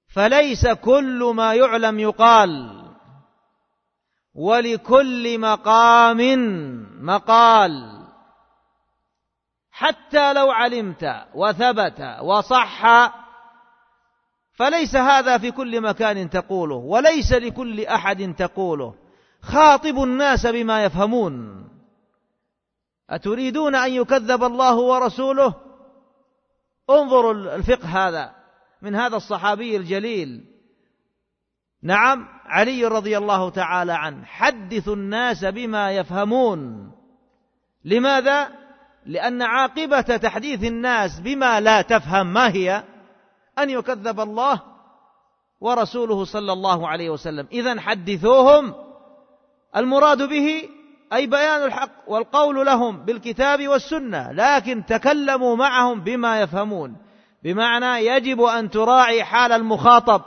فليس كل ما يعلم يقال، ولكل مقام مقال. حتى لو علمت وثبت وصح فليس هذا في كل مكان تقوله، وليس لكل أحد تقوله. خاطب الناس بما يفهمون. أتريدون أن يكذب الله ورسوله؟ انظروا الفقه هذا من هذا الصحابي الجليل، نعم، علي رضي الله تعالى عنه. حدثوا الناس بما يفهمون. لماذا؟ لأن عاقبة تحديث الناس بما لا تفهم ما هي؟ أن يكذب الله ورسوله صلى الله عليه وسلم. إذن حدثوهم، المراد به أي بيان الحق والقول لهم بالكتاب والسنة، لكن تكلموا معهم بما يفهمون، بمعنى يجب أن تراعي حال المخاطب.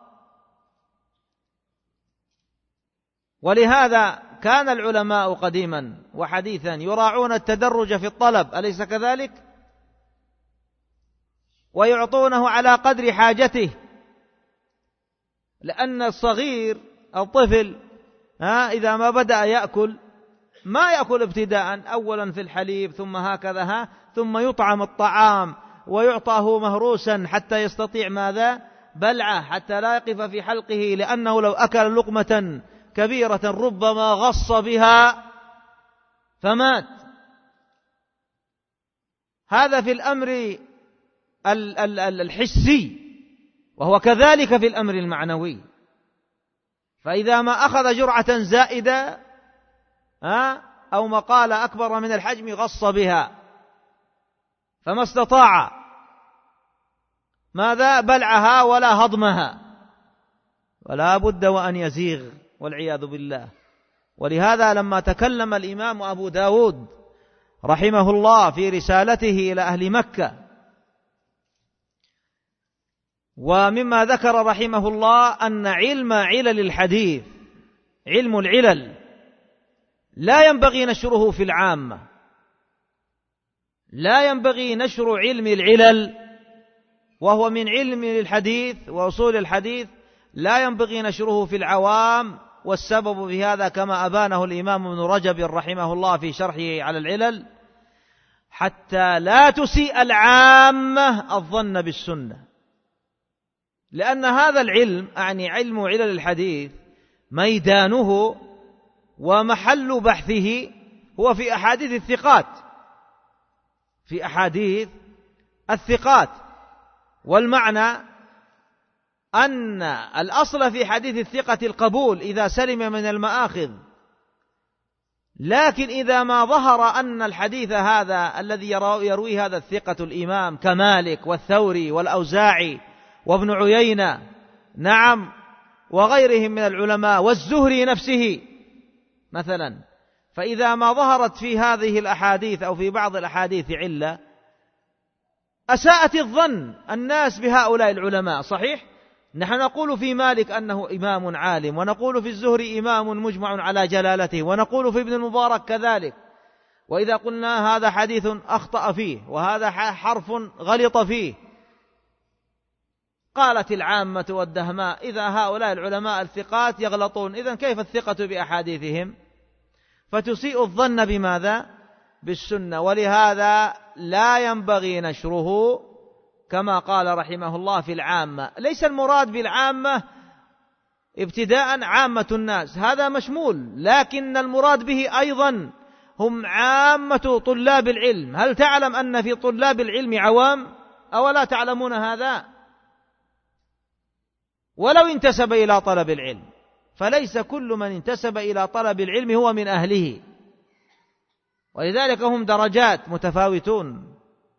ولهذا كان العلماء قديما وحديثا يراعون التدرج في الطلب، أليس كذلك؟ ويعطونه على قدر حاجته، لأن الصغير الطفل إذا ما بدأ يأكل ما يأكل ابتداء، أولا في الحليب ثم هكذا ثم يطعم الطعام ويعطاه مهروسا حتى يستطيع ماذا؟ بلعه، حتى لا يقف في حلقه، لأنه لو أكل لقمة كبيرة ربما غص بها فمات. هذا في الأمر الحسي، وهو كذلك في الأمر المعنوي. فإذا ما أخذ جرعة زائدة أو مقالة أكبر من الحجم غص بها، فما استطاع ماذا؟ بلعها ولا هضمها، ولا بد وأن يزيغ والعياذ بالله. ولهذا لما تكلم الإمام أبو داود رحمه الله في رسالته إلى أهل مكة، ومما ذكر رحمه الله أن علم علل الحديث، علم العلل، لا ينبغي نشره في العامة، لا ينبغي نشر علم العلل، وهو من علم الحديث وأصول الحديث، لا ينبغي نشره في العوام. والسبب في هذا كما أبانه الإمام ابن رجب رحمه الله في شرحه على العلل، حتى لا تسيء العامة الظن بالسنة. لأن هذا العلم، أعني علم علل الحديث، ميدانه ومحل بحثه هو في أحاديث الثقات، في أحاديث الثقات. والمعنى أن الأصل في حديث الثقة القبول إذا سلم من المآخذ، لكن إذا ما ظهر أن الحديث هذا الذي يرويه هذا الثقة الإمام كمالك والثوري والأوزاعي وابن عيينة، نعم، وغيرهم من العلماء والزهري نفسه مثلا، فإذا ما ظهرت في هذه الأحاديث أو في بعض الأحاديث علة، أساءت الظن الناس بهؤلاء العلماء. صحيح، نحن نقول في مالك أنه إمام عالم، ونقول في الزهري إمام مجمع على جلالته، ونقول في ابن المبارك كذلك. وإذا قلنا هذا حديث أخطأ فيه وهذا حرف غلط فيه، قالت العامة والدهماء إذا هؤلاء العلماء الثقات يغلطون، إذن كيف الثقة بأحاديثهم؟ فتسيء الظن بماذا؟ بالسنة. ولهذا لا ينبغي نشره كما قال رحمه الله في العامة. ليس المراد بالعامة ابتداء عامة الناس، هذا مشمول، لكن المراد به أيضا هم عامة طلاب العلم. هل تعلم أن في طلاب العلم عوام أو لا تعلمون هذا؟ ولو انتسب إلى طلب العلم، فليس كل من انتسب إلى طلب العلم هو من أهله، ولذلك هم درجات متفاوتون.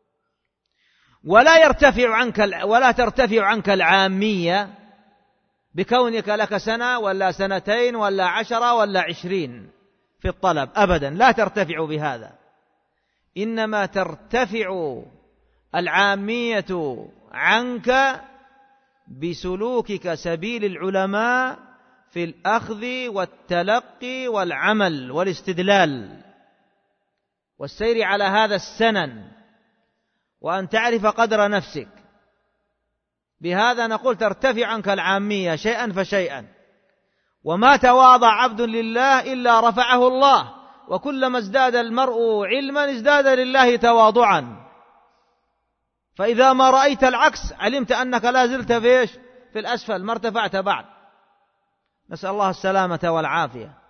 ولا ترتفع عنك العامية بكونك لك سنة ولا سنتين ولا 10 ولا 20 في الطلب، أبدا لا ترتفع بهذا. إنما ترتفع العامية عنك بسلوكك سبيل العلماء في الأخذ والتلقي والعمل والاستدلال والسير على هذا السنن، وأن تعرف قدر نفسك. بهذا نقول ترتفع عنك العامية شيئا فشيئا، وما تواضع عبد لله إلا رفعه الله، وكلما ازداد المرء علما ازداد لله تواضعا. فإذا ما رأيت العكس علمت أنك لا زلت في الأسفل، ما ارتفعت بعد. نسأل الله السلامة والعافية.